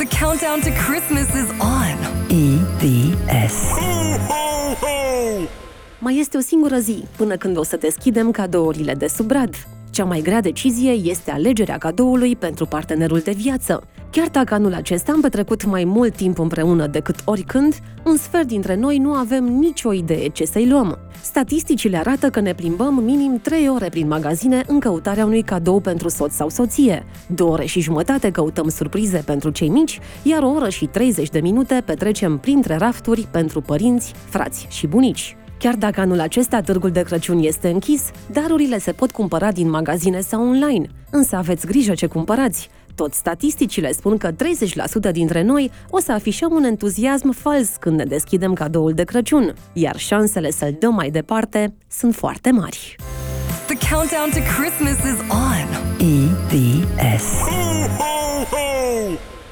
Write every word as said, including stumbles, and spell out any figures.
The countdown to Christmas is on. E B S. Mai este o singură zi până când o să deschidem cadourile de sub brad. Cea mai grea decizie este alegerea cadoului pentru partenerul de viață. Chiar dacă anul acesta am petrecut mai mult timp împreună decât oricând, un sfert dintre noi nu avem nicio idee ce să-i luăm. Statisticile arată că ne plimbăm minim trei ore prin magazine în căutarea unui cadou pentru soț sau soție. Două ore și jumătate căutăm surprize pentru cei mici, iar o oră și treizeci de minute petrecem printre rafturi pentru părinți, frați și bunici. Chiar dacă anul acesta târgul de Crăciun este închis, darurile se pot cumpăra din magazine sau online. Însă aveți grijă ce cumpărați! Tot statisticile spun că treizeci la sută dintre noi o să afișăm un entuziasm fals când ne deschidem cadoul de Crăciun, iar șansele să-l dăm mai departe sunt foarte mari. The countdown to Christmas is on. E B S. Ho, ho, ho!